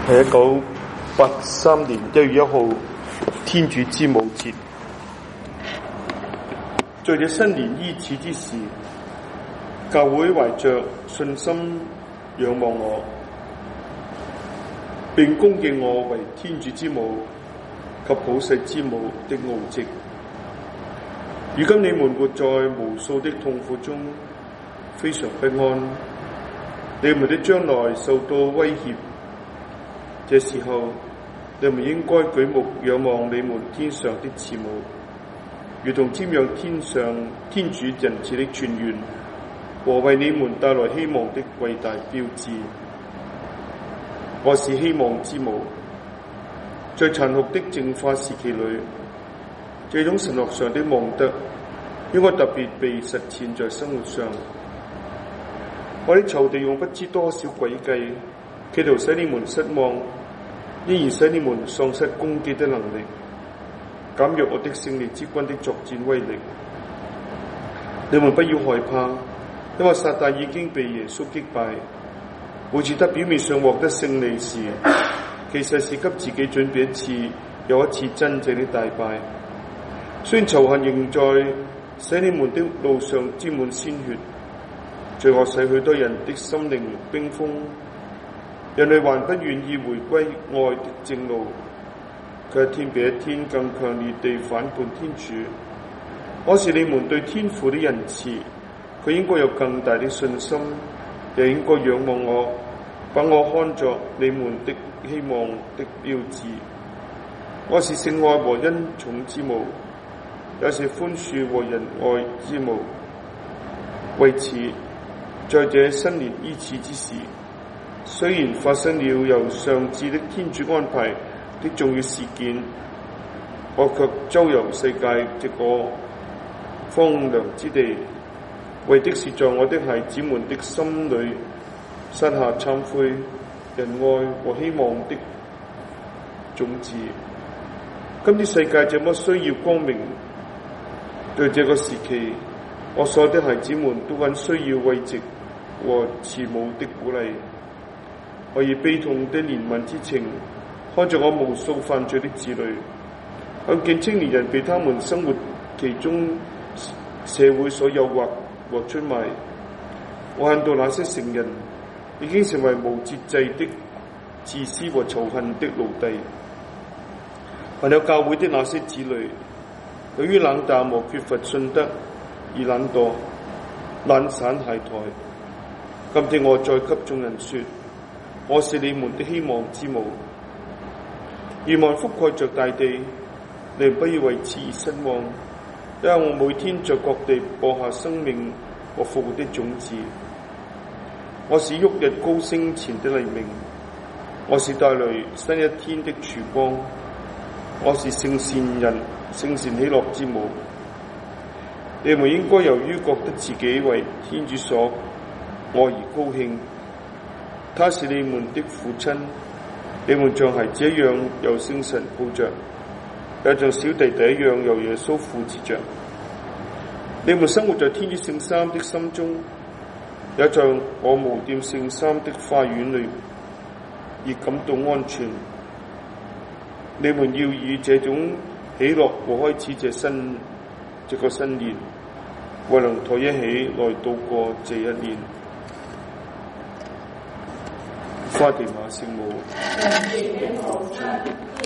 係1983年1月1號天主之母節。在這新年伊始之時，教會懷着信心仰望我，並恭敬我為天主之母及普世之母的奧蹟。如今你們活在無數的痛苦中，非常不安，你們的將來受到威脅。這時候，你們應該舉目仰望你們天上的慈母，如同瞻仰天主仁慈的泉源和為你們帶來希望的偉大標誌。我是希望之母，在殘酷的淨化時期裏，這種神學上的望德應該特別被實踐在生活上。我的仇敵用不知多少詭計，企圖使你們失望，因而使你們喪失攻擊的能力，減弱我的勝利之軍的作戰威力。你們不要害怕，因為撒旦已經被耶穌擊敗。每次他表面上獲得勝利時，其實是給自己準備又一次真正的大敗。雖然仇恨仍在使你們的路上沾滿鮮血，罪惡使許多人的心靈冰封，人類還不願意回歸愛的正路，卻一天比一天更強烈地反叛天主。可是你們對天父的仁慈，佢應該有更大的信心，也應該仰望我，把我看作你們的希望的標誌。我是聖愛和恩寵之母，也是寬恕和仁愛之母。為此，在這新年伊始之時，雖然發生了由上至的天主安排的重要事件，我卻周遊世界這個荒涼之地，為的是在我的孩子們的心裏撒下懺悔、仁愛和希望的種子。今天世界這麼需要光明，對這個時期，我所有的孩子們都很需要慰藉和慈母的鼓勵。我以悲痛的憐憫之情，看着我無數犯罪的子女，看見青年人被他們生活其中社會所誘惑和出賣。我看到那些成人已經成為無節制的自私和仇恨的奴隸，還有教會的那些子女，由於冷淡和缺乏信德而懶惰、懶散懈怠。今天我再給眾人說，我是你們的希望之母。願望覆蓋着大地，你們不要為此而失望，因為我每天在各地播下生命和復活的種子。我是旭日高升前的黎明，我是帶來新一天的曙光，我是聖善喜樂之母。你們應該由於覺得自己為天主所愛而高興，他是你們的父親，你們像孩子一樣由聖神抱着，也像小弟弟一樣由耶穌扶持着。你們生活在天主聖三的心中，也像我無玷聖三的花園裏，而感到安全。你們要以這種喜樂和開始這個新年，為能在一起來度過這一年。花地瑪聖母。